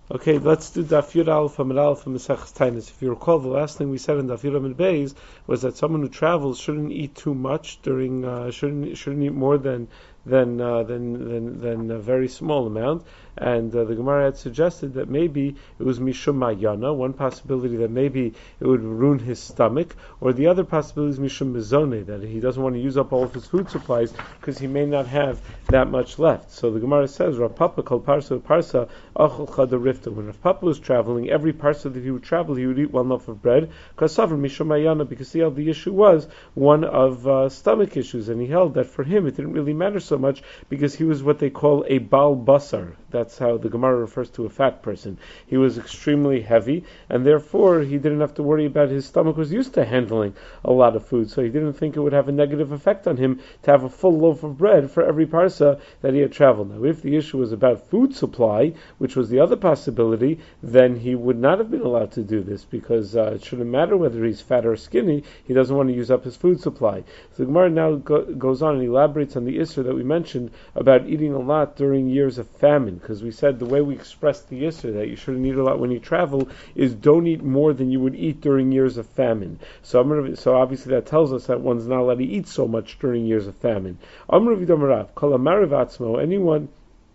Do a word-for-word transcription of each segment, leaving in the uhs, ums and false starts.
Okay, let's do Daf Yud Aleph Amud Aleph from Maseches Taanis. If you recall, the last thing we said in Daf Yud Amud Beis was that someone who travels shouldn't eat too much during, uh, shouldn't shouldn't eat more than than uh, than than than a very small amount. And uh, the Gemara had suggested that maybe it was Mishum Mayana, one possibility that maybe it would ruin his stomach, or the other possibility is Mishum Mizone, that he doesn't want to use up all of his food supplies because he may not have that much left. So the Gemara says, Rav Papa called Parsa Parsa Achol Chada Rifta. When Rav Papa was traveling, every Parsa that he would travel, he would eat one loaf of bread, because Mishum Mayana, because he held the issue was one of uh, stomach issues, and he held that for him it didn't really matter so much because he was what they call a Bal Basar. That's how the Gemara refers to a fat person. He was extremely heavy, and therefore he didn't have to worry about his stomach was used to handling a lot of food, so he didn't think it would have a negative effect on him to have a full loaf of bread for every parsa that he had traveled. Now, if the issue was about food supply, which was the other possibility, then he would not have been allowed to do this, because uh, it shouldn't matter whether he's fat or skinny, he doesn't want to use up his food supply. So the Gemara now go, goes on and elaborates on the issue that we mentioned about eating a lot during years of famine, because we said the way we express the issue that you shouldn't eat a lot when you travel is don't eat more than you would eat during years of famine. So Amr, so obviously that tells us that one's not allowed to eat so much during years of famine. Amr v'domarav, kol amarav atzmo, anyone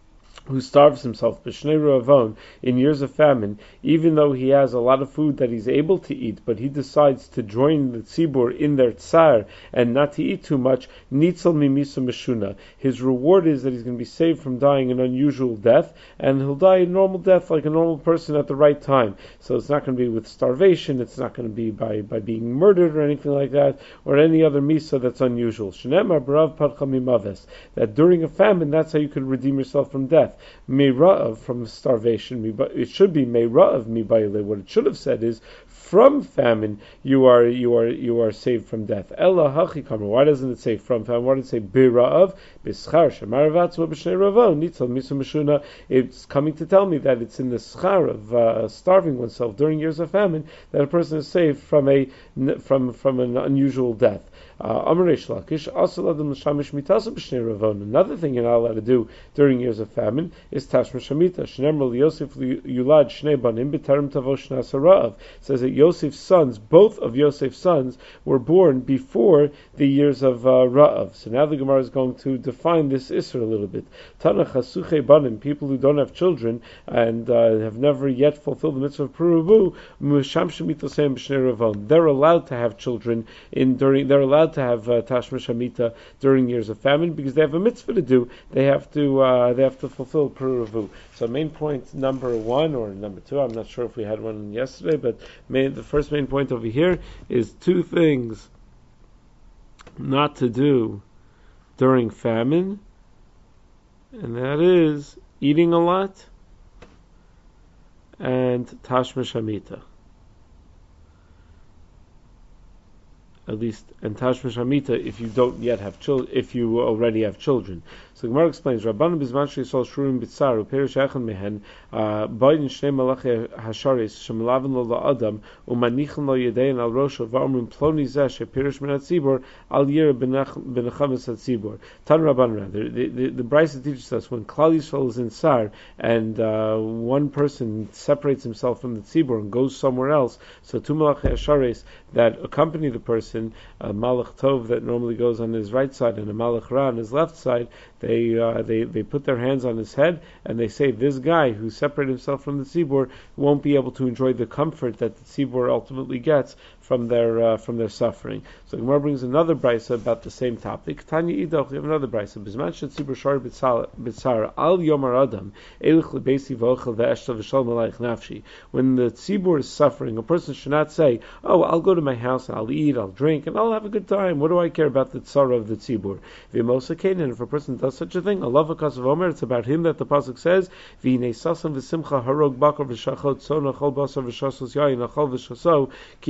who starves himself b'shnei ru'avon in years of famine, even though he has a lot of food that he's able to eat, but he decides to join the tzibur in their tsar and not to eat too much, nitzel mimisa meshuna. His reward is that he's going to be saved from dying an unusual death, and he'll die a normal death like a normal person at the right time. So it's not going to be with starvation, it's not going to be by, by being murdered or anything like that, or any other misa that's unusual. Shenemar b'rav padcha mimaves, that during a famine, that's how you could redeem yourself from death. Meira'av, from starvation, it should be Meira'av mibayile. What it should have said is, from famine you are you are you are saved from death. Ella hachikamer. Why doesn't it say from famine? Why does it say bira'av? Bischar shemaravatzu b'shnei ravon nitzel misu meshuna. It's coming to tell me that it's in the schar of uh, starving oneself during years of famine that a person is saved from a from from an unusual death. Uh, Another thing you're not allowed to do during years of famine is tashma shamita. Shneimar Yosef yulad shnei banim b'terem tavo shnas harav. Says that Yosef's sons, both of Yosef's sons, were born before the years of uh, Ra'av. So now the Gemara is going to define this Isra a little bit. Tana chasuche banim, people who don't have children and uh, have never yet fulfilled the mitzvah of Puruvu, musham shemitosem b'shnei ravon. They're allowed to have children in during. They're allowed to have uh, tashma shamita during years of famine because they have a mitzvah to do. They have to uh, they have to fulfill Puruvu. So main point number one or number two, I'm not sure if we had one yesterday, but main, the first main point over here is two things not to do during famine, and that is eating a lot and tashma shamita. At least, and tashma shamita if you don't yet have children, if you already have children. So the Gemara explains, Rabbanu bizman she'yisol shurim b'tzar u'perish echan mehen ba'idin shnei malachi hasharis shemalaven lo la'adam u'manichan lo yedein al rosho v'omrim ploni zeh she'perish min hatzibor al yir b'nechames hatzibor. Tan Rabban rather, the the, the Brisa teaches us when Klal Yisrael is in Sar and uh, one person separates himself from the tzibor and goes somewhere else, so two malachi hasharis that accompany the person, a malach tov that normally goes on his right side and a malach ra on his left side, they uh, they they put their hands on his head and they say this guy who separated himself from the tzibur won't be able to enjoy the comfort that the tzibur ultimately gets from their uh, from their suffering. So the Gemara brings another brisa about the same topic. Tanya Idoch, we have another brisa. Bisman shetzibur shar b'tzara al yomar adam elich lebeisi v'ochel ve'eshta v'shal malayich nafshi. When the tzibur is suffering, a person should not say, "Oh, I'll go to my house and I'll eat, I'll drink, and I'll have a good time. What do I care about the tzara of the tzibur?" V'imosa keinen, if a person does such a thing, Allah v'kasav omer, it's about him that the pasuk says, "V'hinei sasam v'simcha harog bakar v'shachot tzona chol basar v'shasos yayin achol v'shaso ki machar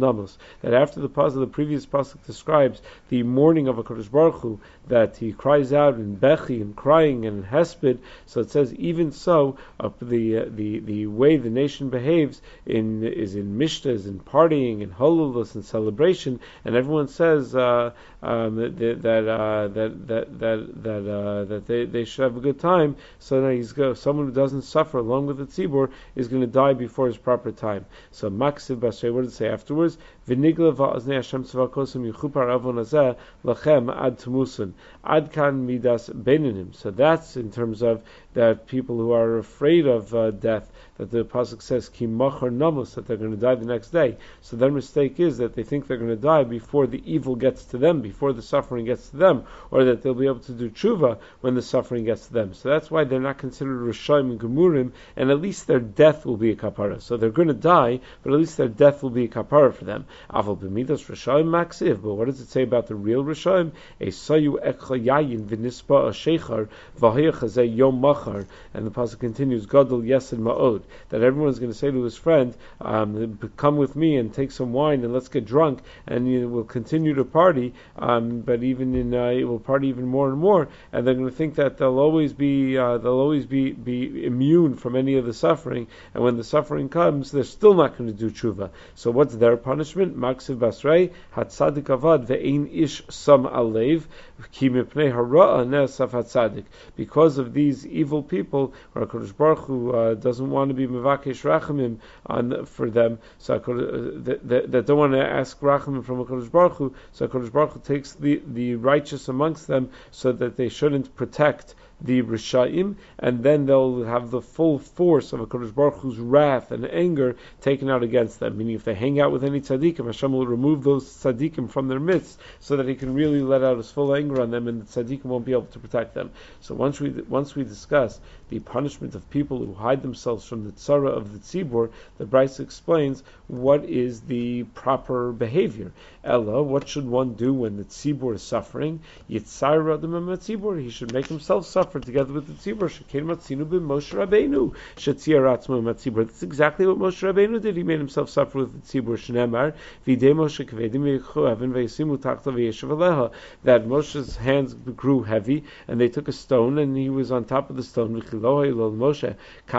Namus, that after the pasuk, the previous pasuk describes the mourning of a Kodesh Baruch Hu, that he cries out in Bechi and crying and in Hesped. So it says, even so, uh, the uh, the the way the nation behaves in is in mishtas, in partying, in holulus, and celebration, and everyone says uh, um, that that, uh, that that that that uh, that they, they should have a good time. So now he's go, someone who doesn't suffer along with the tzibur is going to die before his proper time. So Maksiv Basrei, what did it say afterwards? V'nigla va'aznei Hashem tzavakosim yichupar avon hazeh lachem ad tumusun ad kan midas beinanim. So that's in terms of that people who are afraid of uh, death, that the pasuk says ki machar namus, that they're going to die the next day. So their mistake is that they think they're going to die before the evil gets to them, before the suffering gets to them, or that they'll be able to do tshuva when the suffering gets to them. So that's why they're not considered Rishayim and Gemurim, and at least their death will be a kapara. So they're going to die, but at least their death will be a kapara for them. Aval b'midas Rishayim maksiv. But what does it say about the real Rishayim? A sayu ekcha yayin v'nispa a sheichar v'haya chazeh yom machar. And the pasuk continues, Gadol Yesed Ma'od, that everyone's going to say to his friend, um, come with me and take some wine and let's get drunk, and you know, we'll continue to party, um, but even in uh, it will party even more and more, and they're going to think that they'll always be uh, they'll always be, be immune from any of the suffering, and when the suffering comes, they're still not going to do tshuva. So what's their punishment? Maksiv Basrei Hatzadik Avad Ve'ein Ish Sam Alev Ki Mipnei Hara'a Nesaf Hatzadik. Because of these evil people, or HaKadosh Baruch Hu uh, doesn't want to be mevakesh rachamim on for them, so HaKadosh, uh, that, that, that don't want to ask rachamim from HaKadosh Baruch Hu, so HaKadosh Baruch Hu takes the, the righteous amongst them so that they shouldn't protect the Rishayim, and then they'll have the full force of HaKadosh Baruch Hu's wrath and anger taken out against them. Meaning if they hang out with any tzaddikim, Hashem will remove those tzaddikim from their midst so that He can really let out His full anger on them, and the tzaddikim won't be able to protect them. So once we once we discuss the punishment of people who hide themselves from the tzara of the tzibur, the Brisa explains what is the proper behavior. Ella, what should one do when the tzibur is suffering? Yitzar adam tzibur, he should make himself suffer together with the tzibur. Shekein matzinu b'Moshe Rabbeinu shetziyar atzmo matzibur. That's exactly what Moshe Rabbeinu did. He made himself suffer with the tzibur. Shneimar v'idei Moshe kvedim v'yichu even v'yisimu tachta v'yeshav aleha. That Moshe's hands grew heavy, and they took a stone, and he was on top of the stone. Moshe,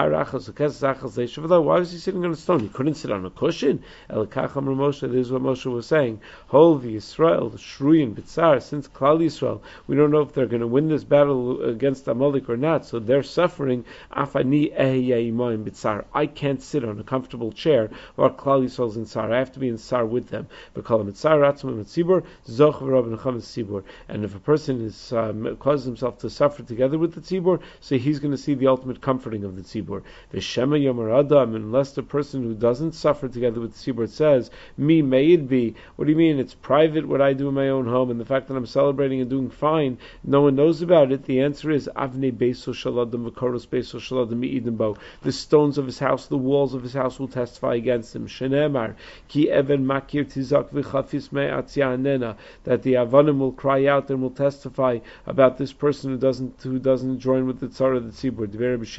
why was he sitting on a stone? He couldn't sit on a cushion. Moshe, this is what Moshe was saying. Hol Yisrael, Shruyin, Bitzar, since Klal Yisrael, we don't know if they're going to win this battle against Amalek or not, so they're suffering. Afani Ehyayimoim Bitzar. I can't sit on a comfortable chair while Klal Yisrael's in Sar. I have to be in Sar with them. And if a person is um, causes himself to suffer together with the tzibur, so he's going to see the ultimate comforting of the tzibur. V'shema yomar adam, unless the person who doesn't suffer together with the tzibur says, "Me may it be." What do you mean? It's private what I do in my own home, and the fact that I'm celebrating and doing fine, no one knows about it. The answer is Avnei Beiso Shaladam V'Koros Beiso Shaladam Mi'idimbo. The stones of his house, the walls of his house will testify against him. Shenemar Ki Even Makir Tizak V'Chafis Me'atzianena, that the Avanim will cry out and will testify about this person who doesn't who doesn't join with the tzara of the tzibur.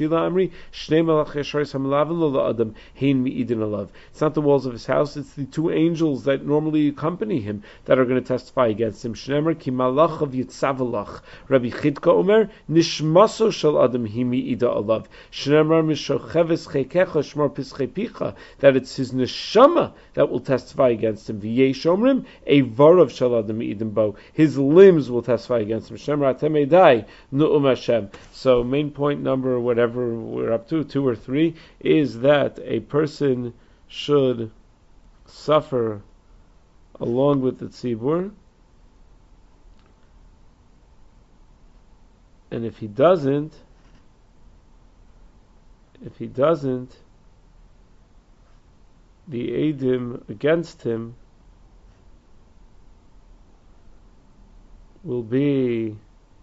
It's not the walls of his house, it's the two angels that normally accompany him that are going to testify against him. Shneimar ki malach of Yitzavalach. Rabbi Chidka Omer, nishmaso shel adam himi ida alav. Shneimar mishocheves chekecha shmar pischei picha, that it's his neshama that will testify against him. V'yesh omrim, a varav shel adam idim bo. His limbs will testify against him. Shneimar atem edai nu'um Hashem. So main point number, whatever we're up to, two or three, is that a person should suffer along with the tzibur, and if he doesn't, if he doesn't, the edim against him will be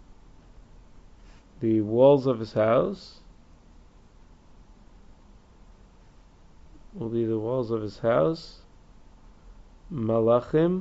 the walls of his house, will be the walls of his house, malachim,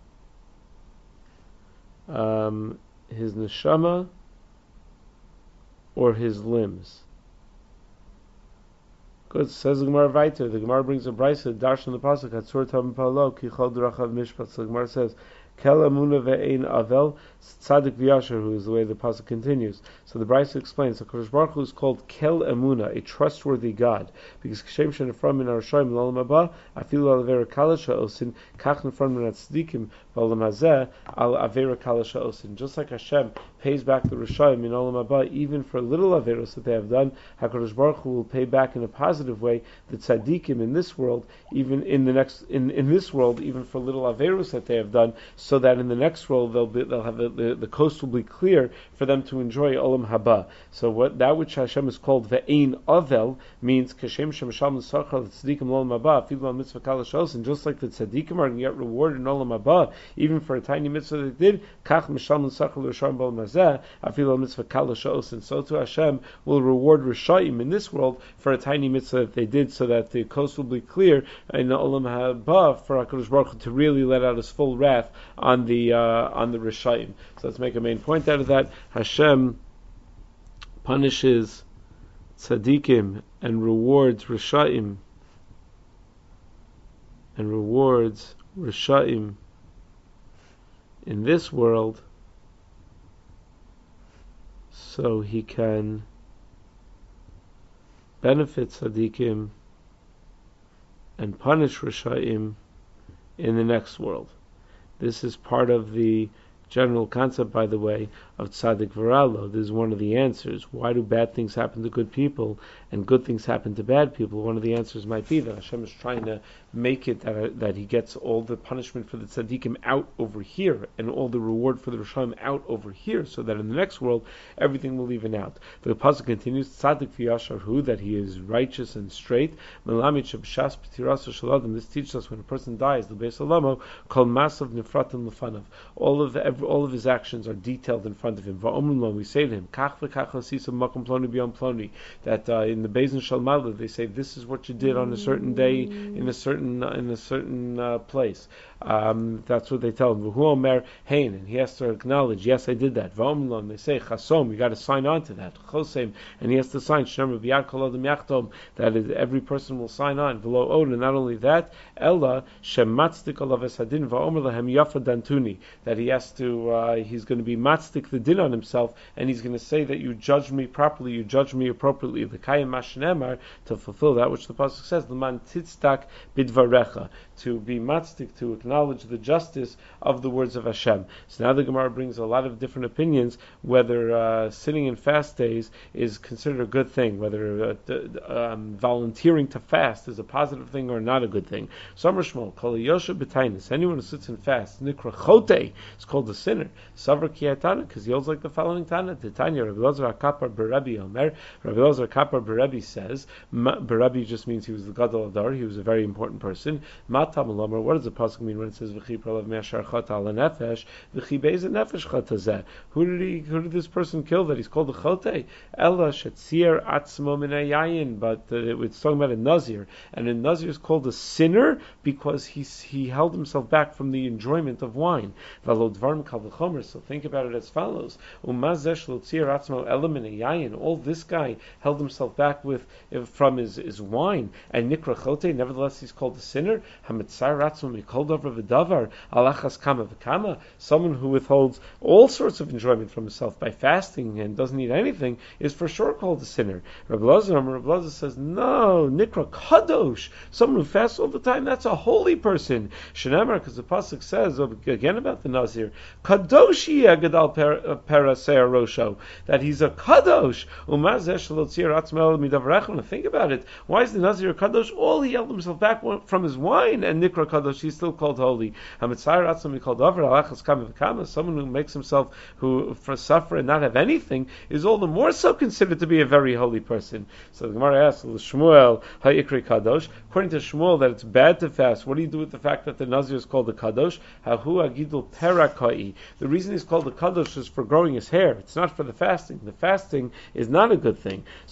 um, his neshama, or his limbs. Good. Says the Gemara Vayter. The Gemara brings a brisa. Darshan the pasuk Hatzur Tam Palo Ki Chol Drachav Mishpat. So the Gemara says, Kel Amuna Ve'ein Avel Tzadik V'Yasher, who is the way the pasuk continues. So the brisa explains the Kodesh Baruch Hu is called Kel Amuna, a trustworthy God, because Kashem Shenefram in Arashayim L'Olam Haba Afilu Al Avera Kalasha Osin Kach Nefram Min Tzadikim V'Olam Hazeh Al Avera Kalasha Osin. Just like Hashem pays back the Rishayim in Olam Haba even for little averos that they have done, HaKadosh Baruch Hu will pay back in a positive way the tzaddikim in this world, even in the next in, in this world, even for little averos that they have done, so that in the next world they'll be, they'll have a, the the coast will be clear for them to enjoy Olam Haba. So what that which Hashem is called ve'ein avel means kashem shemashal l'sachar l'tzaddikim l'Olam Haba afilu al mitzvah kalash, and just like the tzaddikim are going to get rewarded in Olam Haba even for a tiny mitzvah they did, kach mishal l'sachar l'rishayim b'Olam Hazeh afilu al mitzvah kalash, and so too Hashem will reward Rishayim in this world for a tiny mitzvah that they did, so that the coast will be clear in the Olam Haba for HaKadosh Baruch Hu to really let out His full wrath on the uh, on the Rishayim. So let's make a main point out of that. Hashem punishes tzaddikim and rewards Rishayim and rewards Rishayim in this world, so He can benefit tzaddikim and punish Rishayim in the next world. This is part of the general concept, by the way, of tzaddik v'ralo. This is one of the answers. Why do bad things happen to good people and good things happen to bad people? One of the answers might be that Hashem is trying to make it that, uh, that He gets all the punishment for the tzaddikim out over here and all the reward for the Rishayim out over here, so that in the next world everything will even out. The pasuk continues, tzaddik v'yashar hu, that he is righteous and straight. Melamid sheb'shas b'tirasa shaladim. This teaches us when a person dies, the Beis Halamo, kol masav nifratim lefanav. All of the, all of his actions are detailed in front of him. Va'omrim, we say to him, kach v'kach l'sisa makom ploni b'yom ploni. That uh, in the Beis Shalmala they say this is what you did on a certain day in a certain in a certain uh, place. Um, that's what they tell him. V'hu omer hein, and he has to acknowledge, yes, I did that. Va'omrim, they say chasom, you got to sign on to that. Chosem, and he has to sign shnemer b'yad kol adam yachtom, that is, every person will sign on. V'lo od, and not only that, ella shematzdik olav esadin va'omer lahem yafa dantuni, that he has to uh, he's going to be matzdik the din on himself, and he's going to say that you judged me properly, you judged me appropriately. The kayim mashnemar, to fulfill that which the pasuk says, l'man titzdak bidvarecha, to be matzdik, to acknowledge the justice of the words of Hashem. So now the Gemara brings a lot of different opinions whether uh, sitting in fast days is considered a good thing, whether uh, d- d- um, volunteering to fast is a positive thing or not a good thing. Somer Shmuel, kol yosher b'tainis, anyone who sits and fasts, nikra chote, is called a sinner. Savra kiyatana, because he holds like the following Tana. Titania, Rabbi Elazar HaKapar B'Rebbe Omer. Rabbi Elazar HaKapar B'Rebbe says, B'Rebbe just means he was the Gadol Adar, he was a very important person. Matam Omer, what does the pasuk mean when it says V'chi pralav me'ashar chata ala nefesh? V'chi be'ez nefesh chata zeh. Who did he? Who did this person kill that he's called a chote? Ella shetzir atzmo min hayayin, but uh, it's talking about a nazir, and a nazir is called a sinner because he he held himself back from the enjoyment of wine. V'lo dvarim kal v'chomer. So think about it as follows: Umazesh lotzir atzmo ela min hayayin. All this guy held himself back with from his, his wine, and nikra chote. Nevertheless, he's called a sinner. Hamitzar atzmo mikol davar v'davar alachas kama v'kama. Someone who withholds all sorts of enjoyment from himself by fasting and doesn't eat anything is for sure called a sinner. Rabbi Elazar, Rabbi Elazar says, no, nikra kadosh. Someone who fasts all the time, that's a holy person. Shenamar, because the pasuk says again about the Nazir, kadoshi agadal parasei rosho, that he's a kadosh. Umazesh lotzir atzmel midavrechon. Think about it. Why is the Nazir a kadosh? All he held himself back from his wine, and nikra kadosh, he's still called holy. Hamitzar atzmel called davar alachas kama v'kama. Someone who makes himself who for suffer and not have anything is all the more so considered to be a very holy person. So the Gemara asks, Shmuel ha'ikri kadosh. According to Shmuel, that it's bad to fast. What do you do with the fact that the Nazir is called a kadosh? Hahu agidul perakai. The reason he's called a kadosh is for growing his hair. It's not for the fasting. The fasting is not a good thing. So the Gemara says,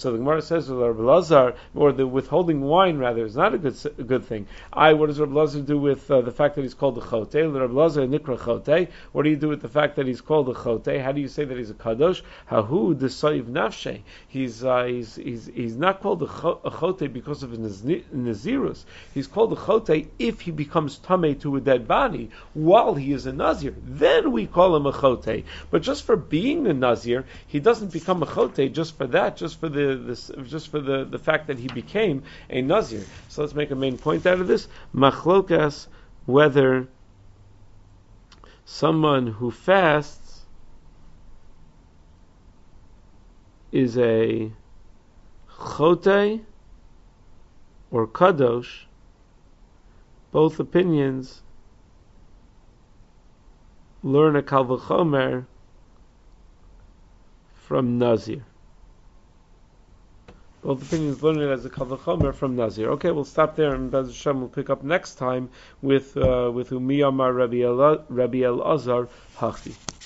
says with Rabbi Lazar, or the withholding wine rather, is not a good a good thing. I, what does Rabbi Lazar do with uh, the fact that he's called a chote? Rabbi Lazar nikra chote. What do you do with the fact that he's called a chote? How do you say that he's a kadosh? Hahu desaiv nafshe. He's uh, he's he's he's not called a chote because of his nazirus. He's called a chote if he becomes tamei to a dead body while he is a nazir. Then we call him a chote. But just for being a nazir, he doesn't become a chote just for that, just for the this, just for the, the fact that he became a nazir. So let's make a main point out of this. Machlokas, whether someone who fasts is a chote or kadosh, both opinions learn a kal v'chomer from Nazir. Both opinions learn it as a kal v'chomer from Nazir. Okay, we'll stop there, and Bez Hashem will pick up next time with uh, with Umi Amar Rabbi El Rabbi Elazar Hachi.